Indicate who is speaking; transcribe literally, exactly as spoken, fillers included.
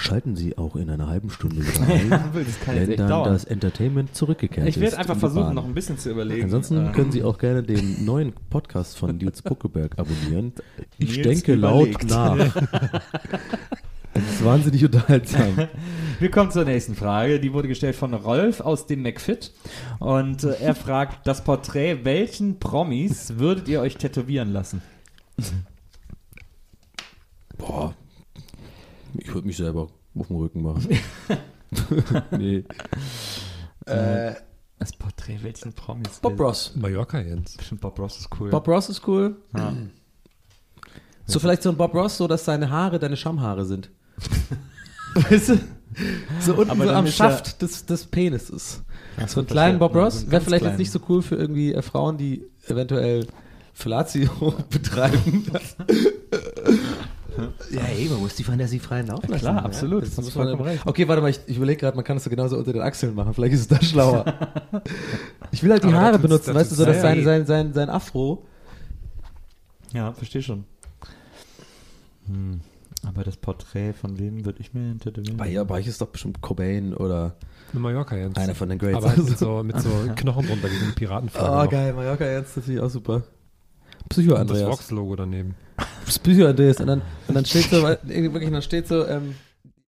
Speaker 1: Schalten Sie auch in einer halben Stunde wieder ein,
Speaker 2: das kann jetzt
Speaker 1: wenn
Speaker 2: echt
Speaker 1: dann
Speaker 2: dauern.
Speaker 1: das Entertainment zurückgekehrt ist.
Speaker 2: Ich werde einfach
Speaker 1: in die
Speaker 2: versuchen,
Speaker 1: Bahn.
Speaker 2: noch ein bisschen zu überlegen.
Speaker 1: Ansonsten
Speaker 2: Äh,
Speaker 1: können Sie auch gerne den neuen Podcast von Nils Buckeberg abonnieren. Ich
Speaker 2: Nils
Speaker 1: denke
Speaker 2: überlegt.
Speaker 1: laut nach. Das ist wahnsinnig unterhaltsam.
Speaker 2: Wir kommen zur nächsten Frage. Die wurde gestellt von Rolf aus dem McFit. Und äh, er fragt, das Porträt, welchen Promis würdet ihr euch tätowieren lassen?
Speaker 1: Boah, ich würde mich selber auf den Rücken machen. nee.
Speaker 2: Äh, das Porträt, welchen Promis?
Speaker 1: Bob Ross.
Speaker 3: Mallorca, Jens.
Speaker 2: Bestimmt Bob Ross ist cool.
Speaker 1: Bob Ross ist cool.
Speaker 2: Ja.
Speaker 1: So vielleicht so ein Bob Ross, so dass seine Haare deine Schamhaare sind. Weißt du? So unten
Speaker 2: Aber
Speaker 1: so
Speaker 2: dann
Speaker 1: am
Speaker 2: ist
Speaker 1: Schaft des, des Penises.
Speaker 2: Ja,
Speaker 1: So einen
Speaker 2: das
Speaker 1: kleinen
Speaker 2: wär-
Speaker 1: Bob
Speaker 2: ja,
Speaker 1: Ross
Speaker 2: so einen
Speaker 1: wäre
Speaker 2: ganz
Speaker 1: vielleicht
Speaker 2: kleinen.
Speaker 1: jetzt nicht so cool für irgendwie äh, Frauen, die eventuell Fellatio betreiben. Ja, ey, man muss die Fantasie freien Lauf lassen.
Speaker 2: klar, absolut.
Speaker 1: Das
Speaker 2: Das
Speaker 1: muss
Speaker 2: ist
Speaker 1: man
Speaker 2: vollkommen recht.
Speaker 1: Okay, warte mal, ich, ich überlege gerade, man kann das so genauso unter den Achseln machen. Vielleicht ist es da schlauer. Ich will halt die
Speaker 3: Aber
Speaker 1: Haare
Speaker 3: das ist-
Speaker 1: benutzen,
Speaker 3: das
Speaker 1: weißt du,
Speaker 3: ist
Speaker 1: so dass
Speaker 3: sehr-
Speaker 1: sein, sein, sein, sein Afro.
Speaker 2: Ja, verstehe schon. Hm. Aber das Porträt von wem würde ich mir tätowieren?
Speaker 1: Bei, ja, bei euch ist doch bestimmt Cobain oder
Speaker 3: Eine Mallorca, Jens.
Speaker 1: einer von den Greats.
Speaker 3: Aber halt mit so, mit so Knochen drunter, wie so eine Piratenflagge.
Speaker 1: Oh,
Speaker 3: noch.
Speaker 1: geil, Mallorca jetzt natürlich auch super. Psycho
Speaker 3: Und das
Speaker 1: Andreas.
Speaker 3: Vox-Logo daneben.
Speaker 1: Das Psycho Andreas. Und dann, und dann steht so, irgendwie wirklich, dann steht so, ähm,